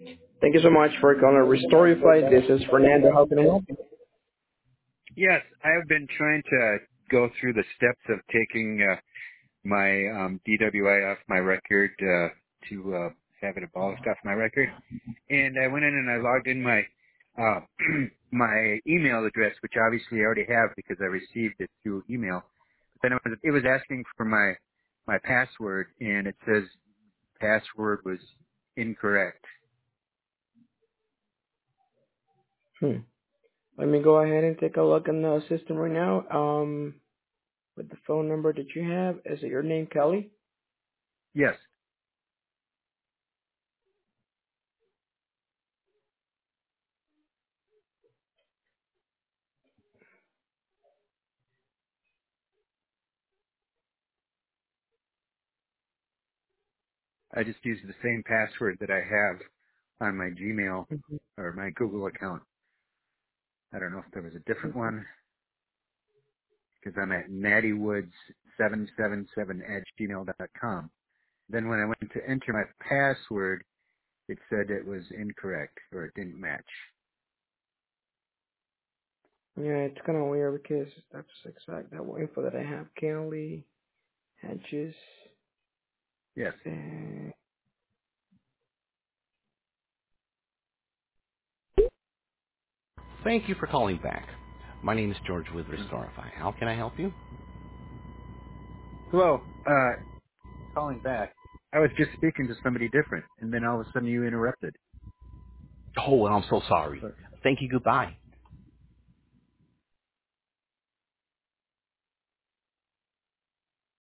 Thank you so much for calling Restorify. This is Fernando. How can I help you? Yes, I have been trying to go through the steps of taking my DWI off my record to have it abolished off my record. And I went in and I logged in my uh, my email address, which obviously I already have because I received it through email. But then it was asking for my password, and it says password was incorrect. Hmm. Let me go ahead and take a look in the system right now. With the phone number that you have, is it your name, Kelly? Yes, I just used the same password that I have on my Gmail Mhm. or my Google account. I don't know if there was a different one because I'm at nattywoods777 at gmail.com. Then when I went to enter my password, it said it was incorrect or it didn't match. Yeah, it's kind of weird because that's exact that info that I have. Kelly Hedges. Yes. And Thank you for calling back. My name is George with Mhm. Restorify. How can I help you? Hello. Calling back. I was just speaking to somebody different, and then all of a sudden you interrupted. Oh, I'm so sorry. But Thank you. Goodbye.